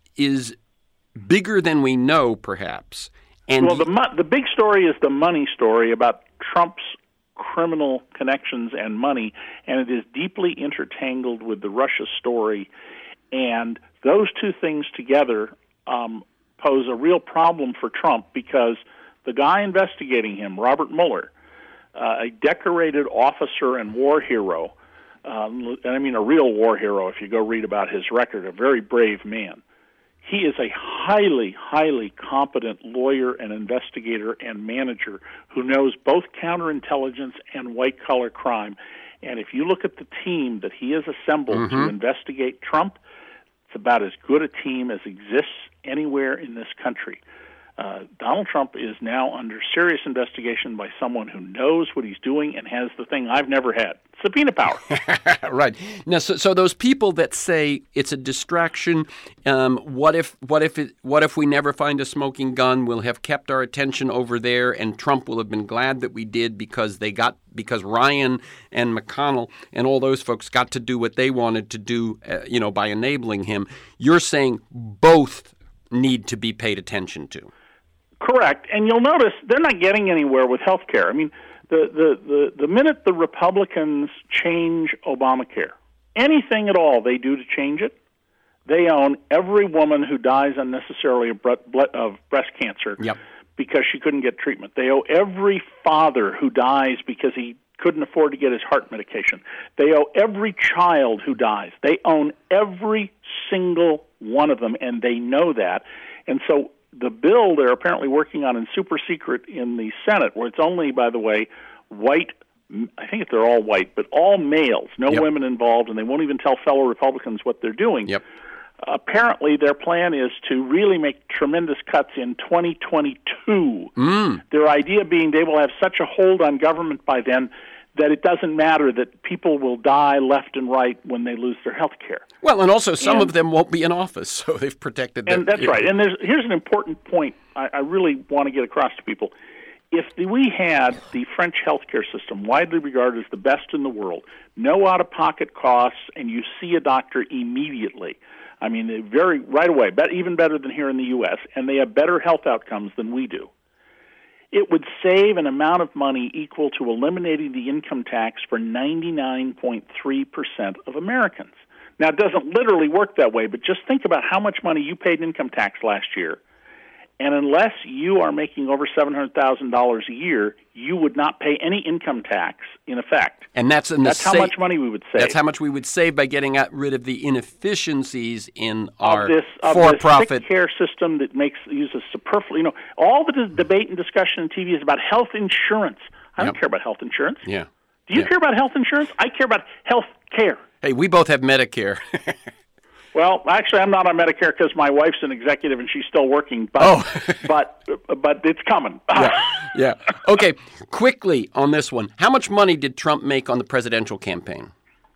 bigger than we know, perhaps. And well, the big story is the money story about Trump's criminal connections and money, and it is deeply intertangled with the Russia story. And those two things together pose a real problem for Trump because the guy investigating him, Robert Mueller, a decorated officer and war hero, and I mean a real war hero if you go read about his record, a very brave man. He is a highly, highly competent lawyer and investigator and manager who knows both counterintelligence and white-collar crime. And if you look at the team that he has assembled to investigate Trump, it's about as good a team as exists anywhere in this country. Donald Trump is now under serious investigation by someone who knows what he's doing and has the thing I've never had, subpoena power. Right. Now, so those people that say it's a distraction, what if we never find a smoking gun? We'll have kept our attention over there, and Trump will have been glad that we did because Ryan and McConnell and all those folks got to do what they wanted to do, by enabling him. You're saying both need to be paid attention to. Correct, and you'll notice they're not getting anywhere with health care. I mean, the minute the Republicans change Obamacare, anything at all they do to change it, they own every woman who dies unnecessarily of breast cancer because she couldn't get treatment. They owe every father who dies because he couldn't afford to get his heart medication. They owe every child who dies. They own every single one of them, and they know that. And so the bill they're apparently working on in super secret in the Senate, where it's only, by the way, white, I think they're all white, but all males, no women involved, and they won't even tell fellow Republicans what they're doing. Apparently their plan is to really make tremendous cuts in 2022. Their idea being they will have such a hold on government by then that it doesn't matter that people will die left and right when they lose their health care. Well, and also some of them won't be in office, so they've protected them. And that's right. And here's an important point I really want to get across to people. If we had the French healthcare system, widely regarded as the best in the world, no out-of-pocket costs, and you see a doctor immediately, I mean, right away, even better than here in the U.S., and they have better health outcomes than we do, it would save an amount of money equal to eliminating the income tax for 99.3% of Americans. Now, it doesn't literally work that way, but just think about how much money you paid in income tax last year And unless you are making over $700,000 a year, you would not pay any income tax in effect. And that's how much money we would save. That's how much we would save by getting rid of the inefficiencies in of our this for-profit sick care system that uses superfluous. All the debate and discussion on TV is about health insurance. I don't care about health insurance. Yeah. Do you care about health insurance? I care about health care. Hey, we both have Medicare. Well, actually, I'm not on Medicare because my wife's an executive and she's still working. But but it's coming. Yeah. Okay. Quickly on this one, how much money did Trump make on the presidential campaign?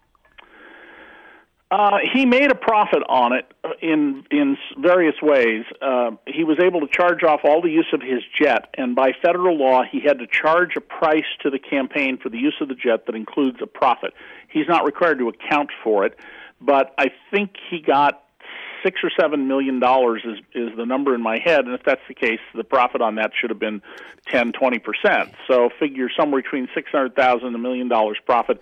He made a profit on it in various ways. He was able to charge off all the use of his jet, and by federal law, he had to charge a price to the campaign for the use of the jet that includes a profit. He's not required to account for it, but I think he got $6 or $7 million is the number in my head, and if that's the case, the profit on that should have been 10-20%. So figure somewhere between $600,000 and $1 million profit.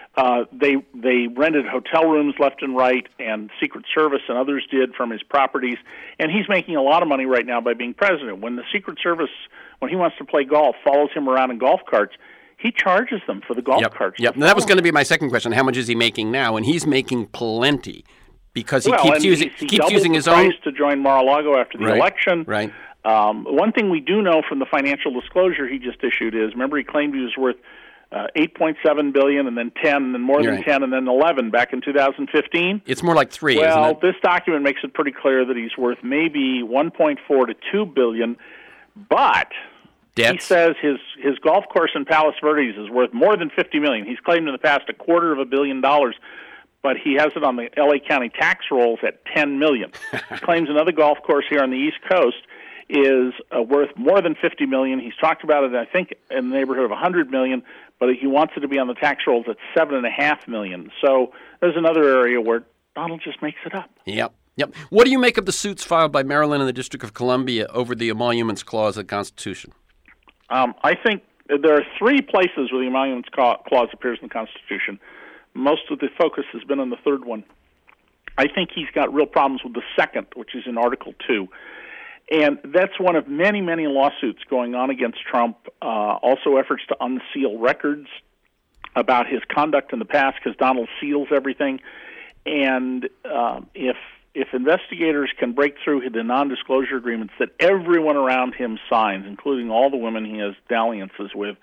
They rented hotel rooms left and right, and Secret Service and others did from his properties. And he's making a lot of money right now by being president. When the Secret Service, when he wants to play golf, follows him around in golf carts, he charges them for the golf carts. Yep. Now, that was going to be my second question. How much is he making now? And he's making plenty because he keeps using his own to join Mar-a-Lago after the election. Right. One thing we do know from the financial disclosure he just issued is, remember, he claimed he was worth $8.7 billion, and then 10, and then more than 10, and then 11 back in 2015. It's more like 3. Well, isn't it? This document makes it pretty clear that he's worth maybe 1.4 to 2 billion, but he says his golf course in Palos Verdes is worth more than $50 million. He's claimed in the past $250 million, but he has it on the L.A. County tax rolls at $10 million. He claims another golf course here on the East Coast is worth more than $50 million. He's talked about it, I think, in the neighborhood of $100 million, but he wants it to be on the tax rolls at $7.5 million. So there's another area where Donald just makes it up. Yep. What do you make of the suits filed by Maryland and the District of Columbia over the emoluments clause of the Constitution? I think there are 3 places where the emoluments clause appears in the Constitution. Most of the focus has been on the third one. I think he's got real problems with the second, which is in Article 2. And that's one of many, many lawsuits going on against Trump, also efforts to unseal records about his conduct in the past, because Donald seals everything. And if investigators can break through the non-disclosure agreements that everyone around him signs, including all the women he has dalliances with,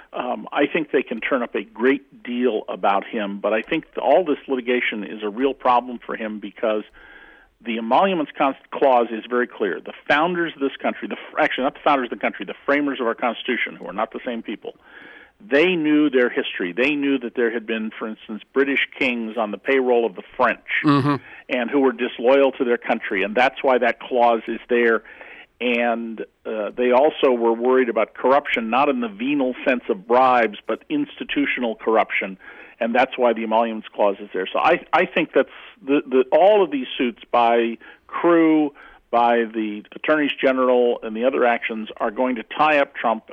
I think they can turn up a great deal about him. But I think all this litigation is a real problem for him because the emoluments clause is very clear. The founders of this country, actually not the founders of the country, the framers of our Constitution, who are not the same people, they knew their history. They knew that there had been, for instance, British kings on the payroll of the French and who were disloyal to their country, and that's why that clause is there. And they also were worried about corruption, not in the venal sense of bribes, but institutional corruption. And that's why the emoluments clause is there. So I think that's all of these suits by Crew, by the attorneys general, and the other actions are going to tie up Trump,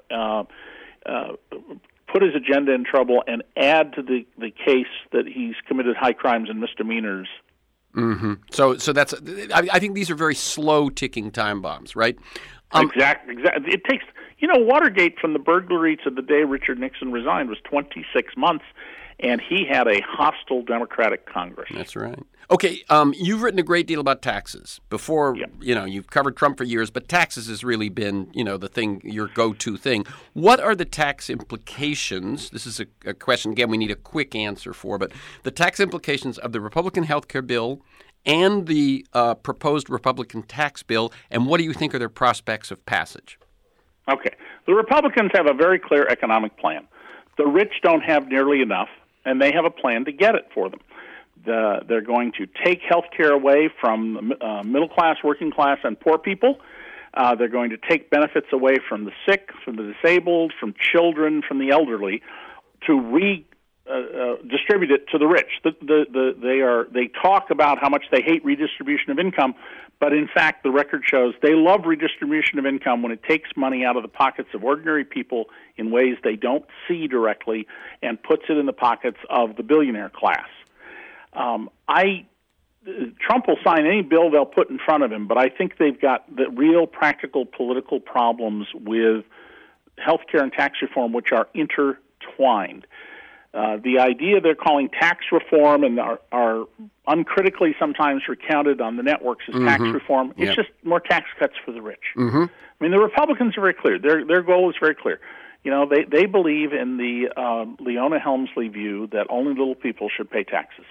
put his agenda in trouble, and add to the case that he's committed high crimes and misdemeanors. Mm-hmm. So that's. I think these are very slow ticking time bombs, right? Exactly. It takes. Watergate, from the burglary to the day Richard Nixon resigned, was 26 months. And he had a hostile Democratic Congress. That's right. Okay, you've written a great deal about taxes. Before, you've covered Trump for years, but taxes has really been, the thing, your go-to thing. What are the tax implications? This is a question, again, we need a quick answer for, but the tax implications of the Republican health care bill and the proposed Republican tax bill, and what do you think are their prospects of passage? Okay. The Republicans have a very clear economic plan. The rich don't have nearly enough, and they have a plan to get it for them. They're going to take health care away from middle class, working class, and poor people. They're going to take benefits away from the sick, from the disabled, from children, from the elderly, to distribute it to the rich. They talk about how much they hate redistribution of income, but in fact the record shows they love redistribution of income when it takes money out of the pockets of ordinary people in ways they don't see directly and puts it in the pockets of the billionaire class. I Trump will sign any bill they'll put in front of him, but I think they've got the real practical political problems with health care and tax reform, which are intertwined. The idea they're calling tax reform and are uncritically sometimes recounted on the networks as tax reform, it's just more tax cuts for the rich. I mean, the Republicans are very clear. Their goal is very clear. You know, they believe in the Leona Helmsley view that only little people should pay taxes.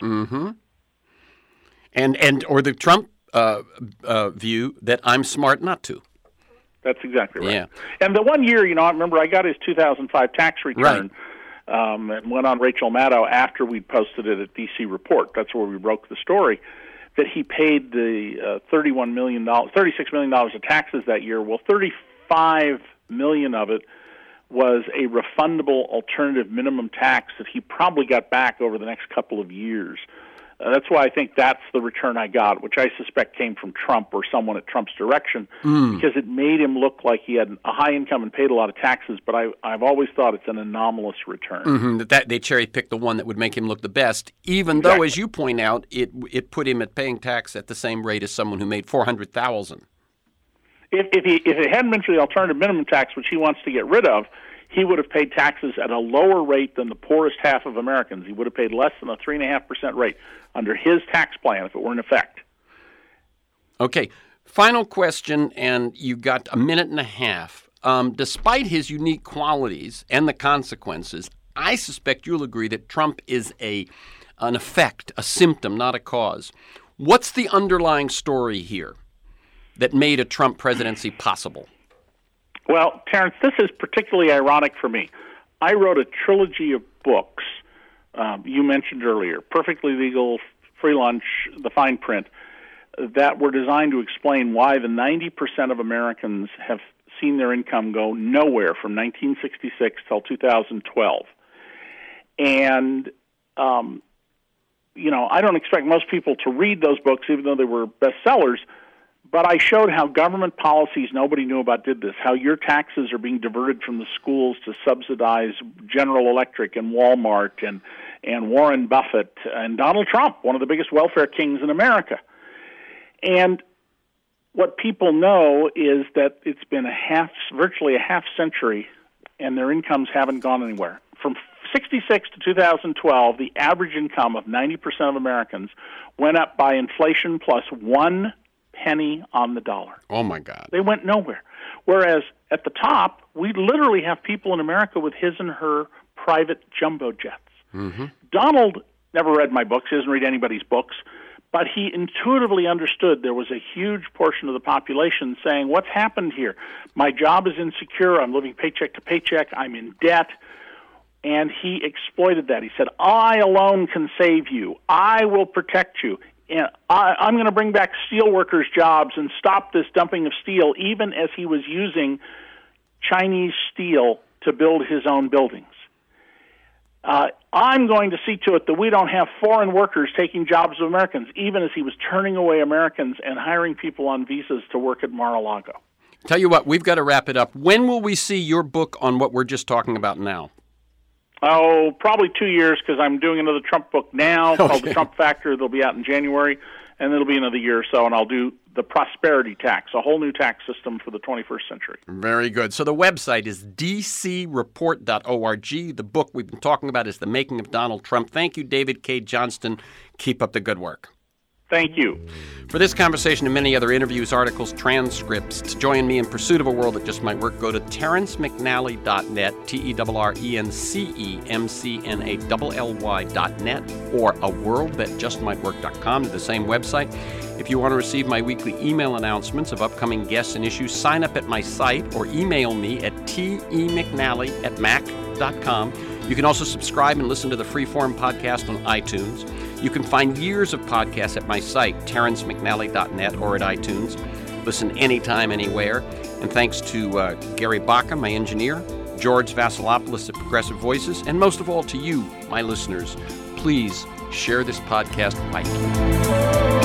And or the Trump view that I'm smart not to. That's exactly right. Yeah. And the 1 year, I remember I got his 2005 tax return and went on Rachel Maddow after we'd posted it at DC Report. That's where we broke the story, that he paid the $36 million of taxes that year. Well, $35 million of it was a refundable alternative minimum tax that he probably got back over the next couple of years. That's why I think that's the return I got, which I suspect came from Trump or someone at Trump's direction, because it made him look like he had a high income and paid a lot of taxes. But I've always thought it's an anomalous return. That they cherry-picked the one that would make him look the best, even though, as you point out, it put him at paying tax at the same rate as someone who made $400,000. If it hadn't been for the alternative minimum tax, which he wants to get rid of, he would have paid taxes at a lower rate than the poorest half of Americans. He would have paid less than a 3.5% rate under his tax plan if it were in effect. Okay, final question, and you got a minute and a half. Despite his unique qualities and the consequences, I suspect you'll agree that Trump is an effect, a symptom, not a cause. What's the underlying story here that made a Trump presidency possible? Well, Terence, this is particularly ironic for me. I wrote a trilogy of books you mentioned earlier, Perfectly Legal, Free Lunch, The Fine Print, that were designed to explain why the 90% of Americans have seen their income go nowhere from 1966 till 2012. And, I don't expect most people to read those books, even though they were bestsellers. But I showed how government policies nobody knew about did this, how your taxes are being diverted from the schools to subsidize General Electric and Walmart and Warren Buffett and Donald Trump, one of the biggest welfare kings in America. And what people know is that it's been virtually a half century, and their incomes haven't gone anywhere. From 1966 to 2012, the average income of 90% of Americans went up by inflation plus 1 penny on the dollar. Oh, my God. They went nowhere. Whereas at the top, we literally have people in America with his and her private jumbo jets. Donald never read my books. He doesn't read anybody's books. But he intuitively understood there was a huge portion of the population saying, what's happened here? My job is insecure. I'm living paycheck to paycheck. I'm in debt. And he exploited that. He said, I alone can save you. I will protect you. And I'm going to bring back steel workers' jobs and stop this dumping of steel, even as he was using Chinese steel to build his own buildings. I'm going to see to it that we don't have foreign workers taking jobs of Americans, even as he was turning away Americans and hiring people on visas to work at Mar-a-Lago. Tell you what, we've got to wrap it up. When will we see your book on what we're just talking about now? Oh, probably 2 years, because I'm doing another Trump book now called The Trump Factor. They'll be out in January, and it'll be another year or so, and I'll do the prosperity tax, a whole new tax system for the 21st century. Very good. So the website is dcreport.org. The book we've been talking about is The Making of Donald Trump. Thank you, David K. Johnston. Keep up the good work. Thank you. For this conversation and many other interviews, articles, transcripts, to join me in pursuit of a world that just might work, go to TerenceMcNally.net, TerenceMcNally.net, or aworldthatjustmightwork.com, to the same website. If you want to receive my weekly email announcements of upcoming guests and issues, sign up at my site or email me at temcnally@mac.com. You can also subscribe and listen to the Freeform podcast on iTunes. You can find years of podcasts at my site, TerenceMcNally.net, or at iTunes. Listen anytime, anywhere. And thanks to Gary Baca, my engineer, George Vasilopoulos at Progressive Voices, and most of all to you, my listeners. Please share this podcast widely.